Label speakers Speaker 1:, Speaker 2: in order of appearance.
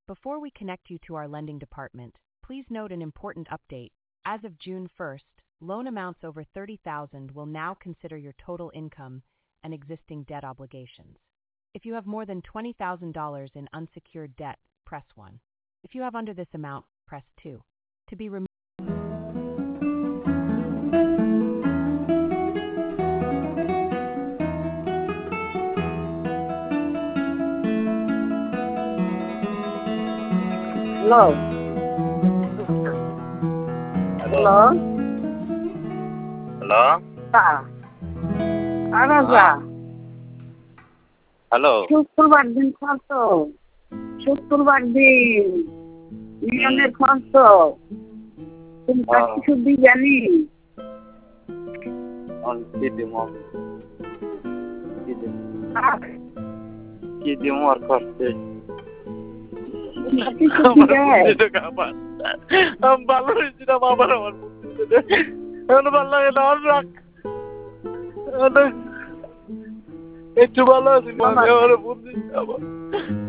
Speaker 1: Before we connect you to our lending department, please note an important update. As of June 1st, loan amounts over $30,000 will now consider your total income and existing debt obligations. If you have more than $20,000 in unsecured debt, press 1. If you have under this amount, press 2. To be removed.
Speaker 2: Hello. Hello.
Speaker 3: Hello.
Speaker 2: Araza.
Speaker 3: Hello.
Speaker 2: শুক্রবার দিন কত? শুক্রবার দিন নিয়মের কত? তুমি কিছু দিই জানি।
Speaker 3: কি দিম আর করতে ভালো হয়েছি না বাবার আমার এখন ভালো লাগে না আর রাখ একটু ভালো আছি আমার বুদ্ধি